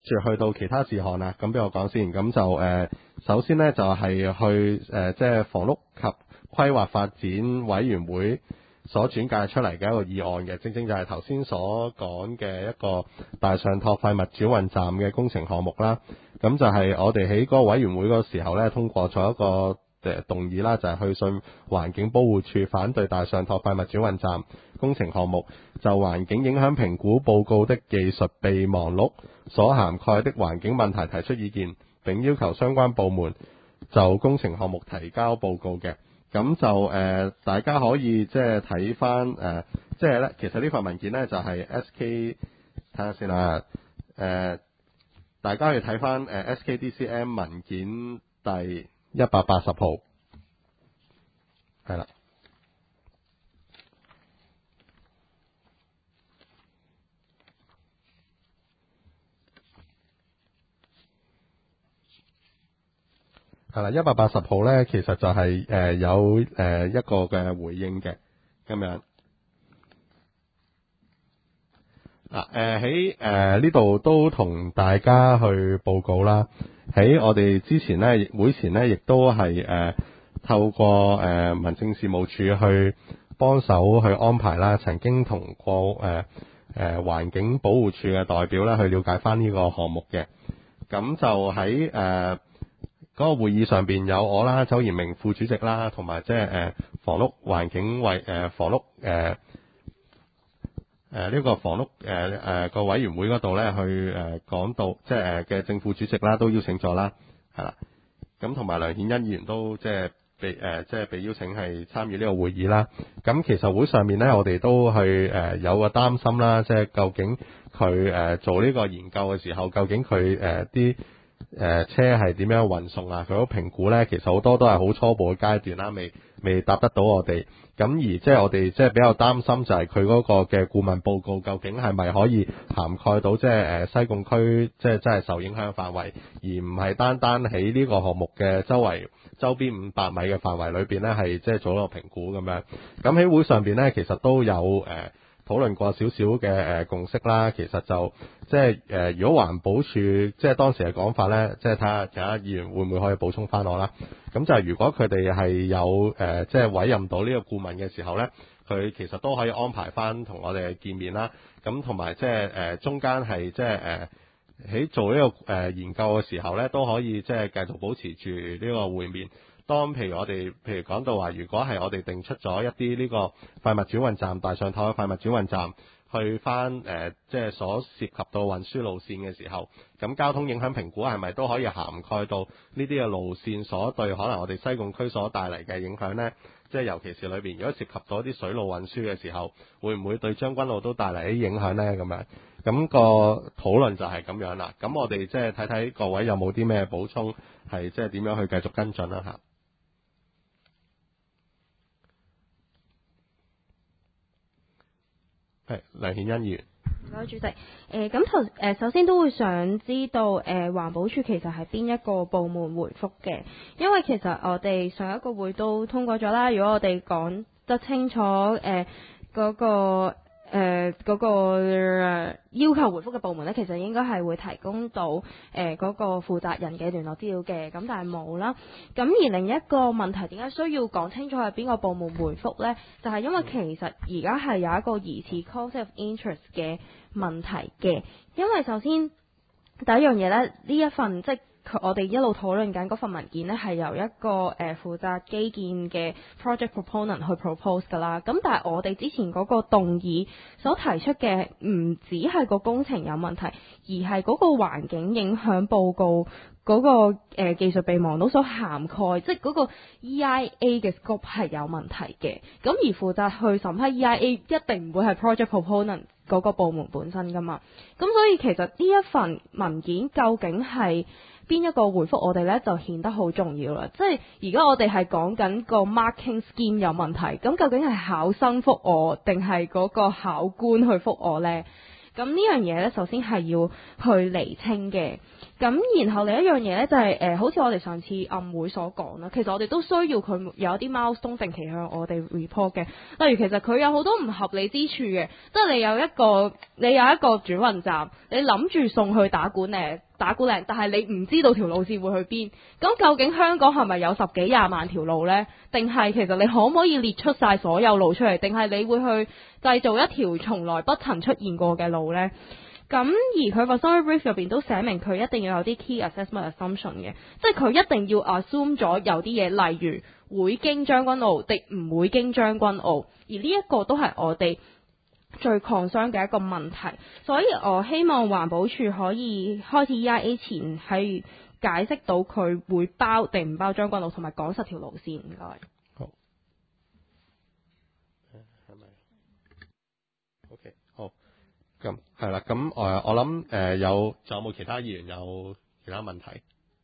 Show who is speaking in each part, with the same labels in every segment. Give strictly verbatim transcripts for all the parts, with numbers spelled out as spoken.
Speaker 1: 住去到其他事項啦，咁俾我講先。咁就誒、呃，首先呢，就係、是、去誒，即係房屋及規劃發展委員會所轉介出嚟嘅一個議案嘅，正正就係頭先所講嘅一個大上拓廢物轉運站嘅工程項目啦。咁就係我哋喺嗰個委員會嗰時候呢，通過咗一個誒動議啦，就係、是、去信環境保護署反對大上拓廢物轉運站工程項目就環境影響評估報告的技術備忘錄所涵蓋的環境問題提出意見，並要求相關部門就工程項目提交報告嘅。咁就誒、呃，大家可以即係睇翻誒，即係咧，其實呢份文件咧就係 S K 睇下先啦，誒、呃，大家可以睇翻誒 S K D C M 文件第一百八十號，係啦。係啦，一百八十號咧，其實就係、是、誒、呃、有誒、呃、一個嘅回應嘅咁樣。嗱誒喺誒呢度都同大家去報告啦。喺我哋之前咧會前咧，亦都係誒、呃、透過誒、呃、民政事務處去幫手去安排啦。曾經同過誒誒環境保護處嘅代表咧去了解翻呢個項目嘅。咁就喺誒。呃嗰個會議上邊有我啦，周延明副主席啦，同埋即係誒房屋環境委誒、呃、房屋誒誒呢個房屋誒誒個委員會嗰度咧去誒、呃、講到即係誒嘅正副主席啦，都邀請咗啦，係啦，咁同埋梁顯恩議員都即係被誒即係被邀請係參與呢個會議啦。咁其實會上面咧，我哋都去誒、呃、有個擔心啦，即係究竟佢誒、呃、做呢個研究嘅時候，究竟佢誒啲誒、呃、車係點樣運送啊？佢嗰評估呢，其實好多都係好初步嘅階段啦，未未答得到我哋。咁而即係我哋即係比較擔心就係佢嗰個嘅顧問報告究竟係咪可以涵蓋到即係誒西貢區即係真係受影響範圍，而唔係單單喺呢個項目嘅周圍周邊五百米嘅範圍裏邊呢，係即係做一個評估咁樣。咁喺會上邊呢，其實都有誒、呃討論過少少嘅誒共識啦，其實就即係誒，如果環保署即係當時嘅講法咧，即係睇下其他議員會唔會可以補充翻我啦。咁就係如果佢哋係有誒、呃，即係委任到呢個顧問嘅時候咧，佢其實都可以安排翻同我哋見面啦。咁同埋即係誒、呃、中間係即係誒喺做呢個誒、呃、研究嘅時候咧，都可以即係繼續保持住呢個會面。當譬如我哋譬如講到話，如果係我哋定出咗一啲呢個廢物轉運站大上拓嘅廢物轉運站去翻誒、呃，即係所涉及到運輸路線嘅時候，咁交通影響評估係咪都可以涵蓋到呢啲嘅路線所對可能我哋西貢區所帶嚟嘅影響呢？即係尤其是裏邊如果涉及到一啲水路運輸嘅時候，會唔會對將軍澳都帶嚟啲影響呢？咁樣咁、個討論就係咁樣啦。咁我哋即係睇睇各位有冇啲咩補充，係即係點樣去繼續跟進啦嚇。係梁顯恩議員。
Speaker 2: 唔該，主席。誒咁頭誒首先都會想知道誒、呃、環保署其實係邊一個部門回覆嘅？因為其實我哋上一個會都通過咗啦。如果我哋講得清楚誒嗰、呃嗰個誒嗰、呃嗰個、呃、要求回覆嘅部門咧，其實應該係會提供到誒嗰、呃嗰個負責人嘅聯絡資料嘅，咁但係冇啦。咁而另一個問題點解需要講清楚係邊個部門回覆咧？就係、是、因為其實而家係有一個疑似 conflict of interest 嘅問題嘅，因為首先第一樣嘢咧，呢一份即係我哋一路討論緊嗰份文件咧，係由一個誒、呃、負責基建嘅 project proponent 去 propose 㗎啦。咁但係我哋之前嗰個動議所提出嘅唔只係個工程有問題，而係嗰個環境影響報告嗰、那個誒、呃、技術備忘錄所涵蓋，即係嗰個 E I A 嘅 scope 係有問題嘅。咁而負責去審批 E I A 一定唔會係 project proponent 嗰個部門本身㗎嘛。咁所以其實呢一份文件究竟係邊一個回覆我哋呢，就顯得好重要啦。即係而家我哋係講緊個 marking scheme 有問題，咁究竟係考生覆我定係嗰個考官去覆我呢？ 咁呢樣嘢呢，首先係要去釐清嘅。咁然後另一樣嘢呢，就係、是、誒、呃，好似我哋上次暗會所講啦，其實我哋都需要佢有一啲 milestone 定期向我哋 report 嘅。例如其實佢有好多唔合理之處嘅，即係你有一個你有一個轉運站，你諗住送去打鼓嶺打鼓嶺，但係你唔知道條路線會去邊。咁究竟香港係咪有十幾廿萬條路呢？定係其實你可唔可以列出晒所有路出嚟？定係你會去製造一條從來不曾出現過嘅路呢？咁而佢個 summary brief 入邊都寫明佢一定要有啲 key assessment assumption 嘅，即係佢一定要 assume 咗有啲嘢，例如會經將軍澳定唔會經將軍澳，而呢一個都係我哋最 concern 嘅一個問題。所以我希望環保署可以開始 E I A 前係解釋到佢會包定唔包將軍澳，同埋講實條路線。唔該。
Speaker 1: 好。係咪 ？OK， 好。咁係啦，咁誒、呃，我諗誒、呃、有，仲有冇其他議員有其他問題？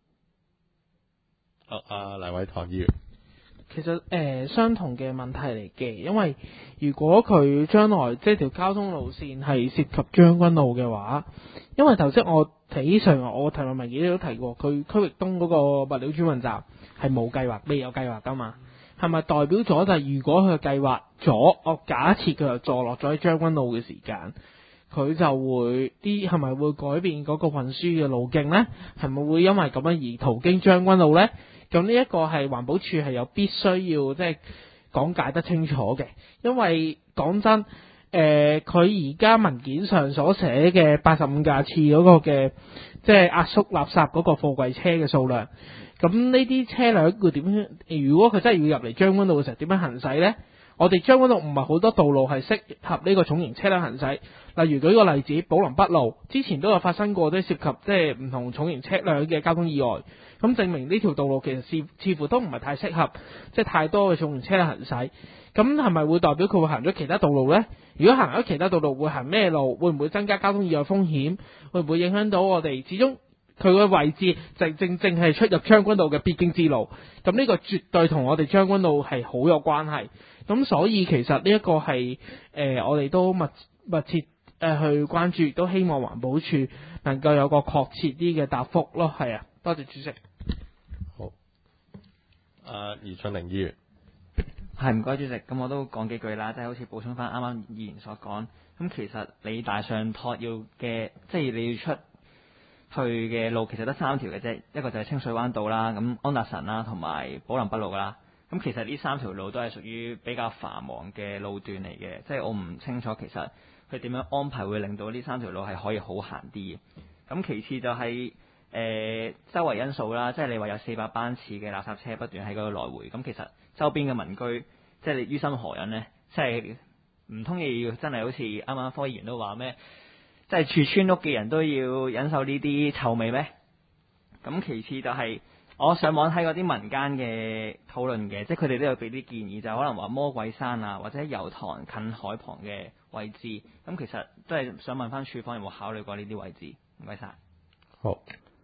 Speaker 1: 好、哦，阿黎偉棠議員。
Speaker 3: 其實誒、呃、相同嘅問題嚟嘅，因為如果佢將來即係條交通路線係涉及將軍澳嘅話，因為頭先我睇上我提問文件都提過，佢區域東嗰個物料轉運站係冇計劃，未有計劃噶嘛，係咪代表咗就係如果佢計劃咗，我假設佢又坐落咗喺將軍澳嘅時間，佢就會啲係咪會改變嗰個運輸嘅路徑呢？係咪會因為咁樣而途經將軍澳呢？咁呢一個係環保署係有必須要即係講解得清楚嘅，因為講真，誒佢而家文件上所寫嘅八十五架次嗰個嘅即係壓縮垃圾嗰個貨櫃車嘅數量，咁呢啲車輛會點樣？如果佢真係要入嚟將軍澳嘅時候，點樣行駛呢？我哋將軍澳唔係好多道路係適合呢個重型車輛行駛，例如舉個例子，寶林北路之前都有發生過都涉及即係唔同重型車輛嘅交通意外，咁證明呢條道路其實似似乎都唔係太適合即係太多嘅重型車輛行駛。咁係咪會代表佢會行咗其他道路呢？如果行咗其他道路會行咩路？會唔會增加交通意外風險？會唔會影響到我哋？始終佢嘅位置正正正係出入將軍澳嘅必經之路，咁呢個絕對同我哋將軍澳係好有關係。咁所以其實呢一個係誒、呃、我哋都密密切誒、呃、去關注，亦都希望環保署能夠有個確切啲嘅答覆咯。係啊，多謝主席。
Speaker 1: 好，阿余俊玲議員。
Speaker 4: 係，唔該主席，咁我都講幾句啦，即係好似補充翻啱啱議員所講，咁其實你大上托要嘅，即係你要出去嘅路其實得三條嘅啫，一個就係清水灣道啦，咁安達臣啦，同埋寶林北路啦。咁其實呢三條路都係屬於比較繁忙嘅路段嚟嘅，即係我唔清楚其實佢點樣安排會令到呢三條路係可以好行啲嘅。咁其次就係、是、誒、呃、周圍因素啦，即係你話有四百班次嘅垃圾車不斷喺嗰度來回，咁其實周邊嘅民居即係你於心何忍呢？即係唔通你要真係好似啱啱科議員都話咩？即係住村屋嘅人都要忍受呢啲臭味咩？咁其次就係、是。我上網睇嗰啲民間嘅討論嘅，即係佢哋都有俾啲建議，就可能話魔鬼山啊，或者油塘近海旁嘅位置。咁其實都係想問翻署方有冇考慮過呢啲位置？唔該晒。
Speaker 1: 好。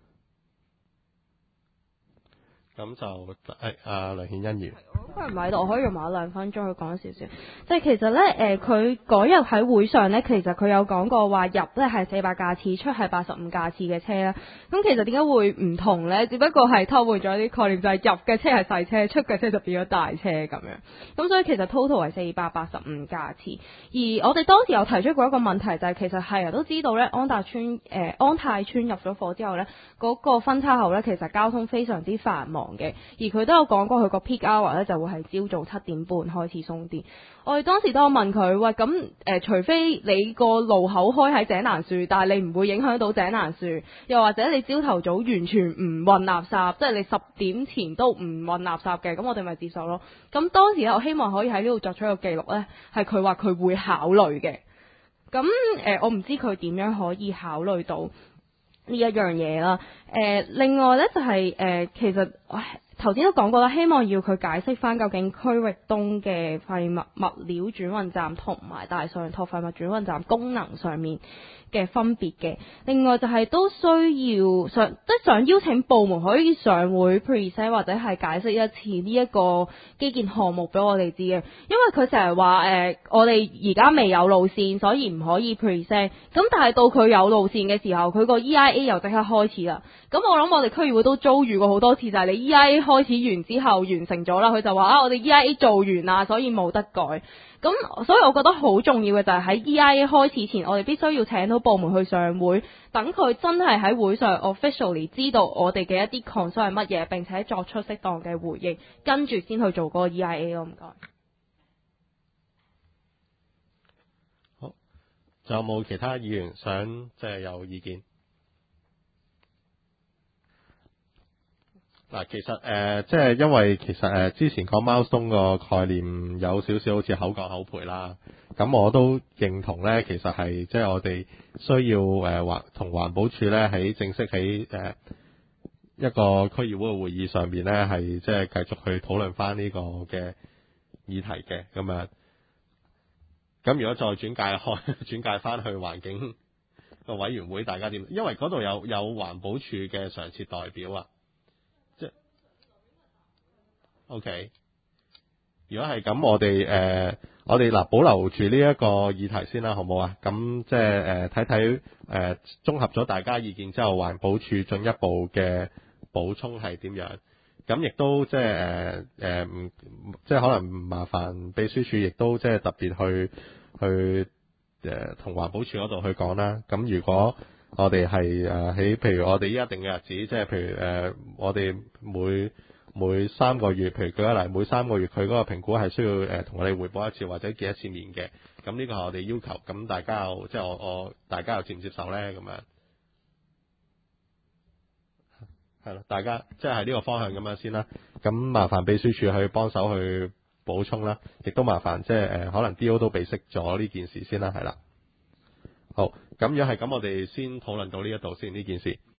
Speaker 1: 咁就誒阿梁顯恩議員。
Speaker 2: 佢唔喺度，我可以用埋一兩分鐘去講少少。即係其實咧，誒佢嗰日喺會上咧，其實佢有講過話入咧係四百架次，出係八十五架次嘅車啦。咁其實點解會唔同咧？只不過係偷換咗啲概念，就係、是、入嘅車係細車，出嘅車就變咗大車咁樣。咁所以其實 total 係四百八十五架次。而我哋當時有提出過一個問題，就係、是、其實係人都知道咧，安達邨誒、呃、安泰邨入咗貨之後咧，嗰、那個分叉後咧，其實交通非常之繁忙嘅。而佢都有講過，佢個 peak hour 咧就會係朝早七點半開始鬆電。我哋當時都有問佢，喂，咁誒、呃，除非你個路口開喺井欄樹，但係你唔會影響到井欄樹，又或者你朝頭早完全唔運垃圾，即係你十點前都唔運垃圾嘅，咁我哋咪接受咯。咁當時我希望可以喺呢度作出一個記錄呢，係佢話佢會考慮嘅。咁誒、呃，我唔知佢點樣可以考慮到呢一樣嘢啦。誒、呃，另外呢，就係、是、誒、呃，其實頭先都講過啦，希望要佢解釋翻究竟區域東嘅廢物物料轉運站同埋大上拓廢物轉運站功能上面嘅分別嘅。另外就係都需要想即係想邀請部門可以上會 present 或者係解釋一次呢一個基建項目俾我哋知嘅，因為佢成日話誒我哋而家未有路線，所以唔可以 present。咁但係到佢有路線嘅時候，佢個 E I A 又即刻開始啦。咁我諗我哋區議會都遭遇過好多次，就係、是、你 E I A 開始完之後完成咗啦，佢就話啊我哋 E I A 做完啦，所以冇得改。咁所以我覺得好重要嘅就係喺 E I A 開始前，我哋必須要請到部門去上會，等佢真係喺會上 officially 知道我哋嘅一啲 concern 係乜嘢，並且作出適當嘅回應，跟住先去做嗰個 E I A 咯。唔該。
Speaker 1: 好，仲有冇其他議員想即係有意見？嗱，其實誒、呃，即係因為其實誒、呃、之前講 milestone 個概念有少少好似口講口賠啦，咁我都認同咧，其實係即係我哋需要誒環同環保署咧喺正式喺誒、呃、一個區議會嘅會議上邊咧，係即係繼續去討論翻呢個嘅議題嘅咁樣。咁如果再轉介開轉介翻去環境個委員會，大家點？因為嗰度有有環保署嘅常設代表啊。O.K. 如果係咁，我哋誒、呃，我哋嗱保留住呢一個議題先啦，好唔好啊？咁即係誒睇睇誒綜合咗大家意見之後，環保署進一步嘅補充係點樣？咁亦都即係誒誒唔即係可能麻煩秘書處，亦都即係特別去去誒同環保署嗰度去講啦。咁如果我哋係誒喺譬如我哋依一定嘅日子，即係譬如誒、呃、我哋每每三個月，譬如舉個例，每三個月佢嗰個評估係需要誒同、呃、我哋匯報一次或者見一次面嘅。咁呢個係我哋要求，咁大家又即係我我大家又接唔接受咧？咁樣係咯，大家即係喺呢個方向咁樣先啦。咁麻煩秘書處去幫手去補充啦，亦都麻煩即係誒、呃、可能 D O 都備悉咗呢件事先啦，係啦。好，咁如果係咁，我哋先討論到呢一度先呢件事。